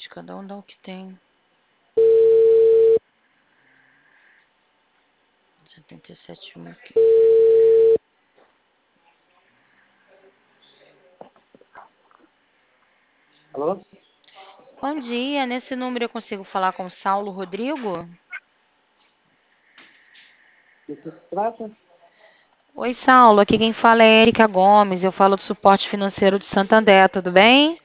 gente, cada um dá o que tem. 77 mil. Alô? Bom dia, nesse número eu consigo falar com o Saulo Rodrigo? Do que se trata? Oi, Saulo, aqui quem fala é Erika Gomes, eu falo do suporte financeiro de Santander, tudo bem?